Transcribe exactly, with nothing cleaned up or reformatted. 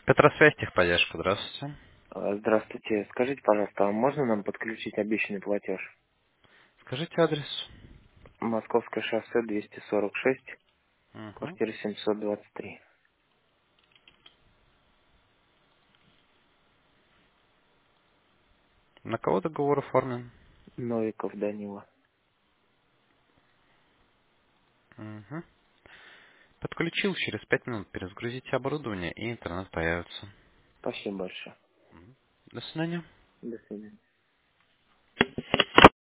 Петросвязь, техподдержка, здравствуйте. А, Здравствуйте. Скажите, пожалуйста, а можно нам подключить обещанный платеж? Скажите адрес. Московское шоссе двести сорок шесть, Угу. квартира семьсот двадцать три. На кого договор оформлен? Новиков Данила. Угу. Подключил, через пять минут перезагрузите оборудование и интернет появится. Спасибо большое. До свидания. До свидания.